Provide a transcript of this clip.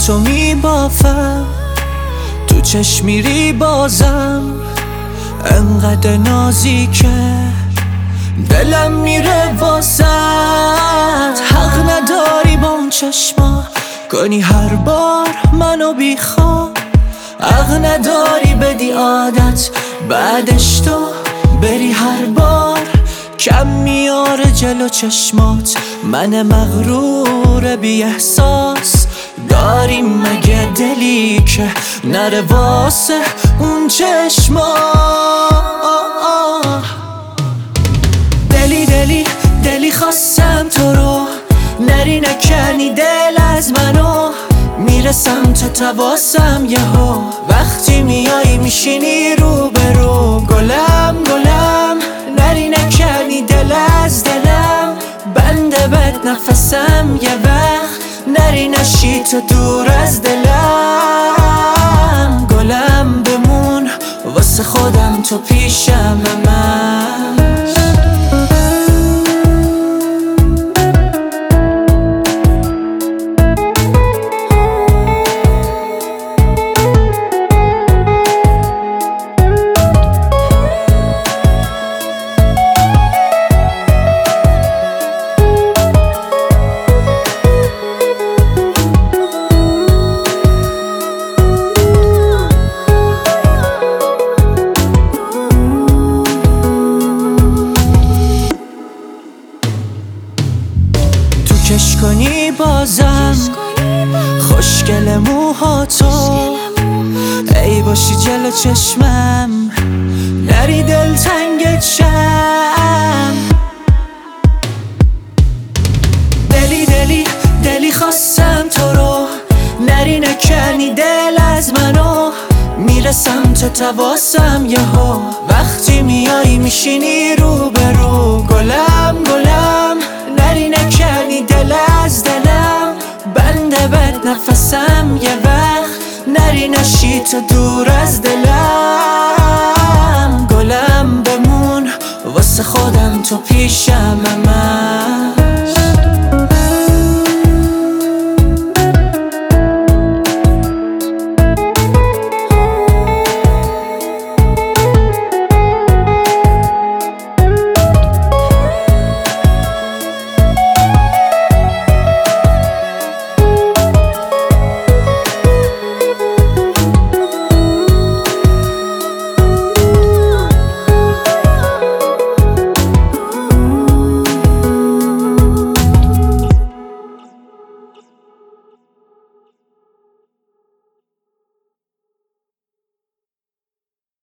تو میبافم، تو چشم میری بازم، انقدر نازیکه دلم میره واسط. حق نداری با اون چشما کنی هر بار منو بیخواب، حق نداری بدی عادت بعدش تو بری هر بار. کم میاره جلو چشمات من مغرور بی احساس، داریم مگه دلی که نره واسه اون چشما؟ دلی دلی دلی خواستم تو رو، نری نکنی دل از منو، میرسم تا تواسم یهو، وقتی میایی میشینی رو به رو. گلم گلم نری نکنی دل از دلم، بنده بد نفسم یه وقت، نری نشی تو دور از دلم. گلم بمون واسه خودم تو پیشم من. کش کنی بازم خوشگل موها تو، ای باشی جلو چشمم نری دلتنگت شم. دلی دلی دلی خواستم تو رو، نری نکنی دل از منو، میرسم تا تواسم یهو، وقتی میایی میشینی رو به رو. گلم گلم نری نکنی دل از دلم، بنده بد نفسم یه وقت، نری نشی تو دور از دلم. گلم بمون واسه خودم تو پیشم